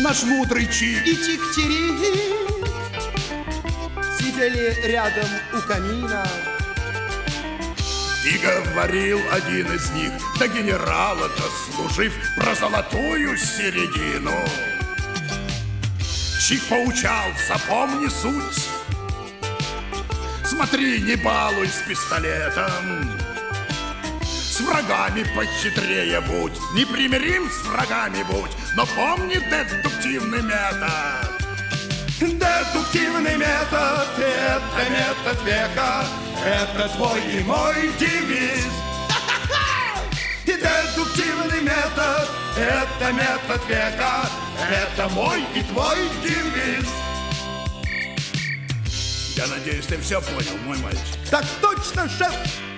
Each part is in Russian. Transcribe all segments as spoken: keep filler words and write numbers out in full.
наш мудрый Чик и Чик-Чирик сидели рядом у камина. И говорил один из них, да генерала дослужив, про золотую середину. Чик поучал, запомни суть. Смотри, не балуй с пистолетом. С врагами похитрее будь, непримирим с врагами будь, но помни дедуктивный метод. Дедуктивный метод — это метод века, это твой и мой девиз. И дедуктивный метод — это метод века, это мой и твой девиз. Я надеюсь, ты все понял, мой мальчик. Так точно, шеф.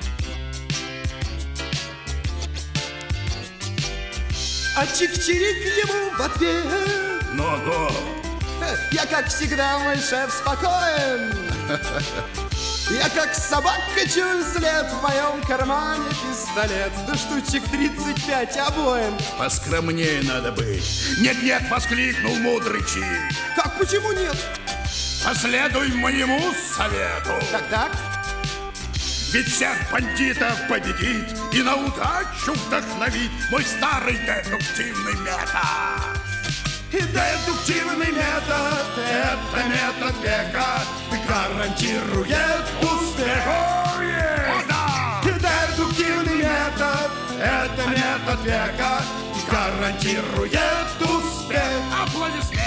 А Чик-Чирик ему в ответ: Ну-ну. Я, как всегда, мой шеф, спокоен. Я, как собака, чую след, в моем кармане пистолет. Да штучек тридцать пять обоим. Поскромнее надо быть. Нет-нет, воскликнул мудрый Чик. Как, почему нет? Последуй моему совету. Так-так. Ведь всех бандитов победит и на удачу вдохновит мой старый дедуктивный метод. И дедуктивный метод — это метод века, гарантирует успех. О, yeah! О, да! И дедуктивный метод — это метод века, гарантирует успех. Аплодисменты!